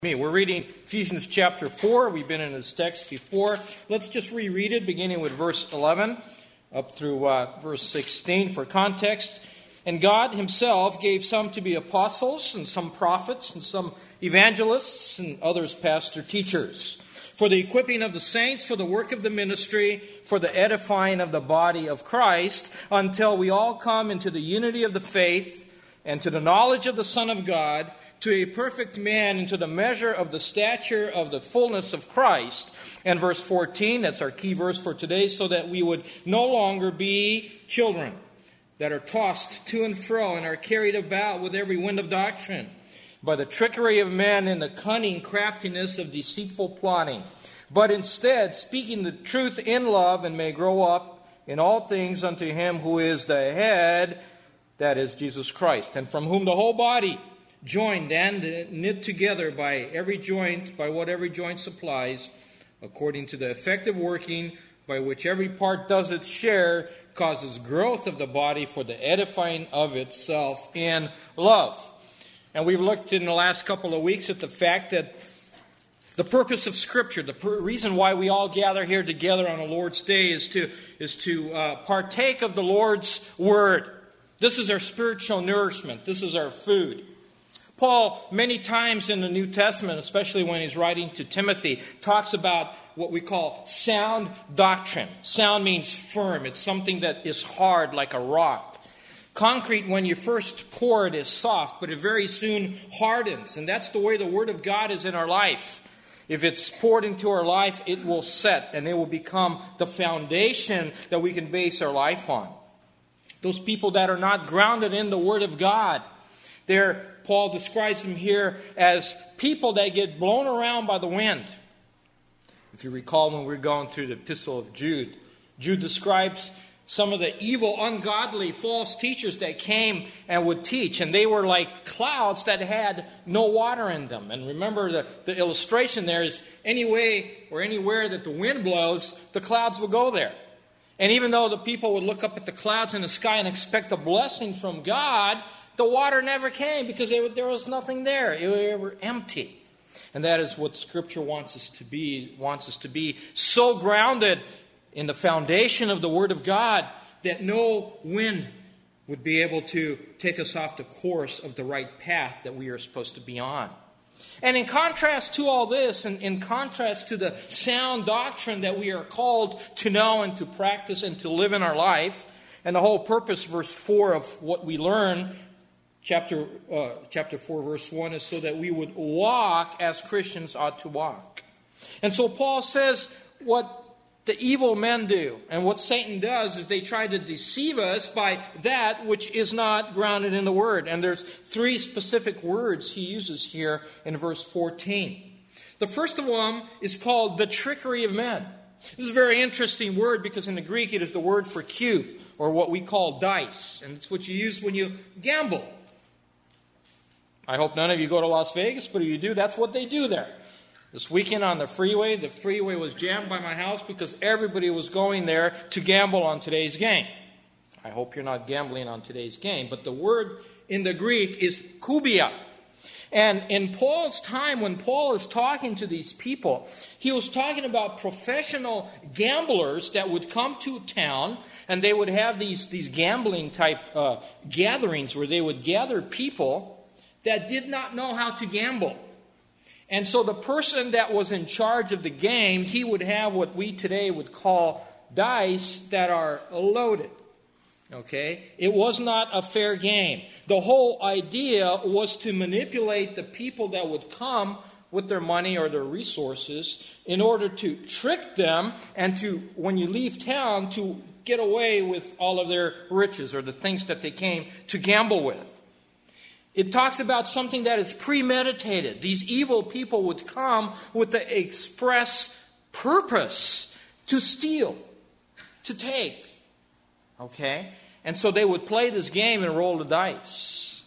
We're reading Ephesians chapter 4. We've been in this text before. Let's just reread it, beginning with verse 11 up through verse 16 for context. And God himself gave some to be apostles, and some prophets, and some evangelists, and others pastor teachers, for the equipping of the saints, for the work of the ministry, for the edifying of the body of Christ, until we all come into the unity of the faith and to the knowledge of the Son of God, to a perfect man, into the measure of the stature of the fullness of Christ. And verse 14, that's our key verse for today, so that we would no longer be children that are tossed to and fro and are carried about with every wind of doctrine, by the trickery of men and the cunning craftiness of deceitful plotting. But instead, speaking the truth in love, and may grow up in all things unto him who is the head, that is Jesus Christ, and from whom the whole body, joined and knit together by every joint, by what every joint supplies, according to the effective working by which every part does its share, causes growth of the body for the edifying of itself in love. And we've looked in the last couple of weeks at the fact that the purpose of Scripture, the reason why we all gather here together on the Lord's Day is to partake of the Lord's Word. This is our spiritual nourishment. This is our food. Paul, many times in the New Testament, especially when he's writing to Timothy, talks about what we call sound doctrine. Sound means firm. It's something that is hard like a rock. Concrete, when you first pour it, is soft, but it very soon hardens. And that's the way the Word of God is in our life. If it's poured into our life, it will set, and it will become the foundation that we can base our life on. Those people that are not grounded in the Word of God, Paul describes them here as people that get blown around by the wind. If you recall when we were going through the epistle of Jude, Jude describes some of the evil, ungodly, false teachers that came and would teach. And they were like clouds that had no water in them. And remember the illustration there is any way or anywhere that the wind blows, the clouds will go there. And even though the people would look up at the clouds in the sky and expect a blessing from God, the water never came because there was nothing there. They were empty. And that is what Scripture wants us to be. Wants us to be so grounded in the foundation of the Word of God that no wind would be able to take us off the course of the right path that we are supposed to be on. And in contrast to all this, and in contrast to the sound doctrine that we are called to know and to practice and to live in our life, and the whole purpose, verse 4 of what we learn, Chapter 4, verse 1, is so that we would walk as Christians ought to walk. And so Paul says what the evil men do and what Satan does is they try to deceive us by that which is not grounded in the Word. And there's three specific words he uses here in verse 14. The first of them is called the trickery of men. This is a very interesting word because in the Greek it is the word for cube, or what we call dice. And it's what you use when you gamble. I hope none of you go to Las Vegas, but if you do, that's what they do there. This weekend on the freeway was jammed by my house because everybody was going there to gamble on today's game. I hope you're not gambling on today's game, but the word in the Greek is kubia. And in Paul's time, when Paul is talking to these people, he was talking about professional gamblers that would come to town, and they would have these gambling type gatherings where they would gather people that did not know how to gamble. And so the person that was in charge of the game, he would have what we today would call dice that are loaded. Okay? It was not a fair game. The whole idea was to manipulate the people that would come with their money or their resources in order to trick them and to, when you leave town, to get away with all of their riches or the things that they came to gamble with. It talks about something that is premeditated. These evil people would come with the express purpose to steal, to take. Okay? And so they would play this game and roll the dice.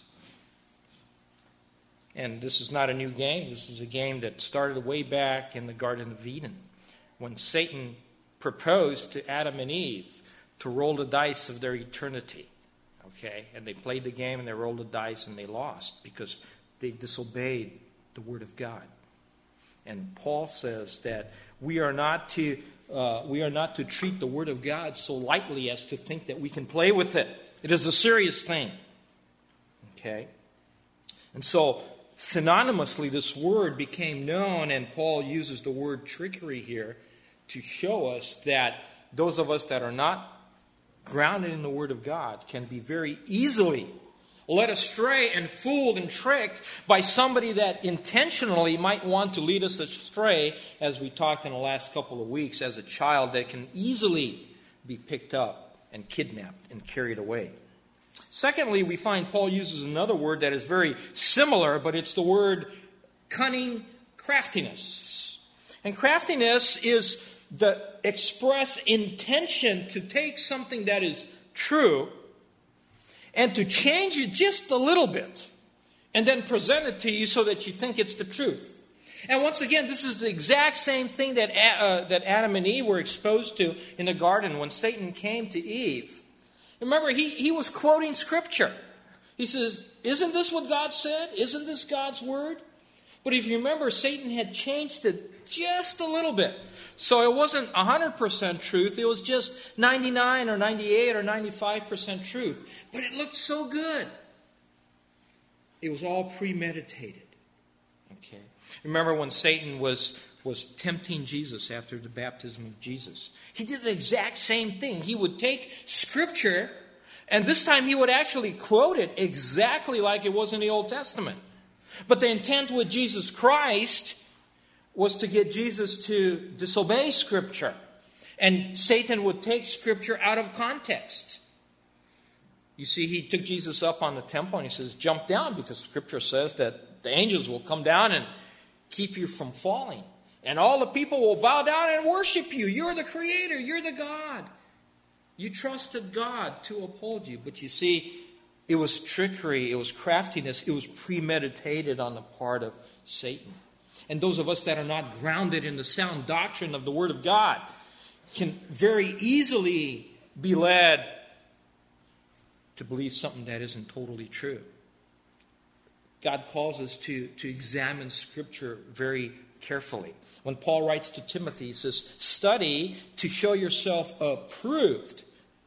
And this is not a new game. This is a game that started way back in the Garden of Eden when Satan proposed to Adam and Eve to roll the dice of their eternity. Okay, and they played the game and they rolled the dice and they lost because they disobeyed the Word of God. And Paul says that we are not to treat the Word of God so lightly as to think that we can play with it. It is a serious thing. Okay? And so, synonymously, this word became known, and Paul uses the word trickery here to show us that those of us that are not grounded in the Word of God can be very easily led astray and fooled and tricked by somebody that intentionally might want to lead us astray, as we talked in the last couple of weeks, as a child that can easily be picked up and kidnapped and carried away. Secondly, we find Paul uses another word that is very similar, but it's the word cunning craftiness. And craftiness is the express intention to take something that is true and to change it just a little bit, and then present it to you so that you think it's the truth. And once again, this is the exact same thing that Adam and Eve were exposed to in the garden when Satan came to Eve. Remember, he was quoting Scripture. He says, isn't this what God said? Isn't this God's word? But if you remember, Satan had changed it just a little bit. So it wasn't 100% truth. It was just 99 or 98 or 95% truth. But it looked so good. It was all premeditated. Okay. Remember when Satan was tempting Jesus after the baptism of Jesus? He did the exact same thing. He would take Scripture, and this time he would actually quote it exactly like it was in the Old Testament. But the intent with Jesus Christ was to get Jesus to disobey Scripture. And Satan would take Scripture out of context. You see, he took Jesus up on the temple and he says, jump down, because Scripture says that the angels will come down and keep you from falling. And all the people will bow down and worship you. You're the Creator. You're the God. You trusted God to uphold you. But you see, it was trickery. It was craftiness. It was premeditated on the part of Satan. And those of us that are not grounded in the sound doctrine of the Word of God can very easily be led to believe something that isn't totally true. God calls us to examine Scripture very carefully. When Paul writes to Timothy, he says, study to show yourself approved.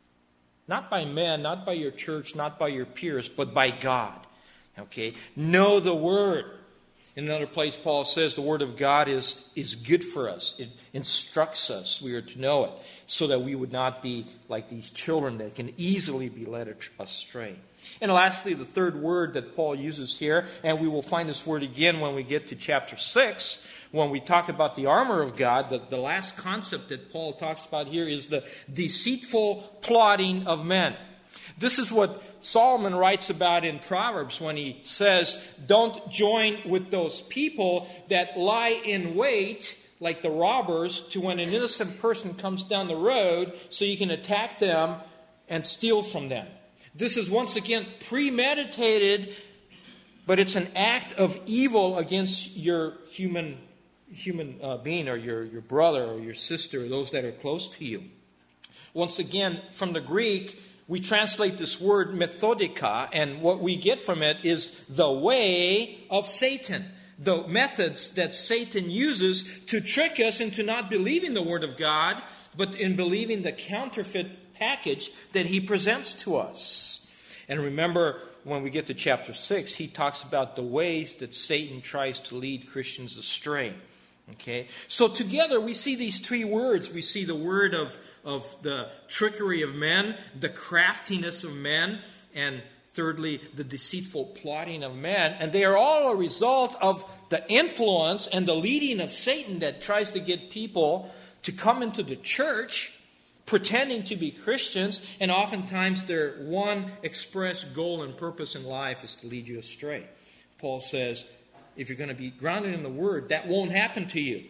Not by men, not by your church, not by your peers, but by God. Okay? Know the Word. In another place, Paul says the Word of God is good for us. It instructs us. We are to know it so that we would not be like these children that can easily be led astray. And lastly, the third word that Paul uses here, and we will find this word again when we get to chapter 6, when we talk about the armor of God. The last concept that Paul talks about here is the deceitful plotting of men. This is what Solomon writes about in Proverbs when he says, don't join with those people that lie in wait, like the robbers, to when an innocent person comes down the road so you can attack them and steal from them. This is once again premeditated, but it's an act of evil against your human being, or your brother or your sister, or those that are close to you. Once again, from the Greek, we translate this word methodika, and what we get from it is the way of Satan. The methods that Satan uses to trick us into not believing the Word of God, but in believing the counterfeit package that he presents to us. And remember, when we get to chapter 6, he talks about the ways that Satan tries to lead Christians astray. Okay, so together we see these three words. We see the word of the trickery of men, the craftiness of men, and thirdly, the deceitful plotting of men. And they are all a result of the influence and the leading of Satan that tries to get people to come into the church pretending to be Christians, and oftentimes their one express goal and purpose in life is to lead you astray. Paul says, if you're going to be grounded in the Word, that won't happen to you.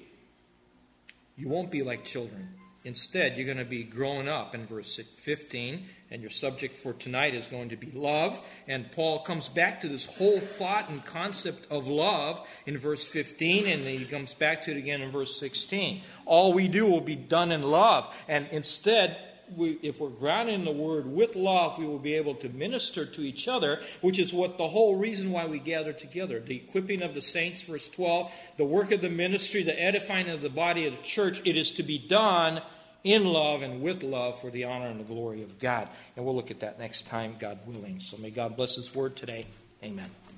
You won't be like children. Instead, you're going to be growing up in verse 15, and your subject for tonight is going to be love. And Paul comes back to this whole thought and concept of love in verse 15, and then he comes back to it again in verse 16. All we do will be done in love. And instead, if we're grounded in the Word with love, we will be able to minister to each other, which is what the whole reason why we gather together. The equipping of the saints, verse 12, the work of the ministry, the edifying of the body of the church, it is to be done in love and with love for the honor and the glory of God. And we'll look at that next time, God willing. So may God bless His Word today. Amen.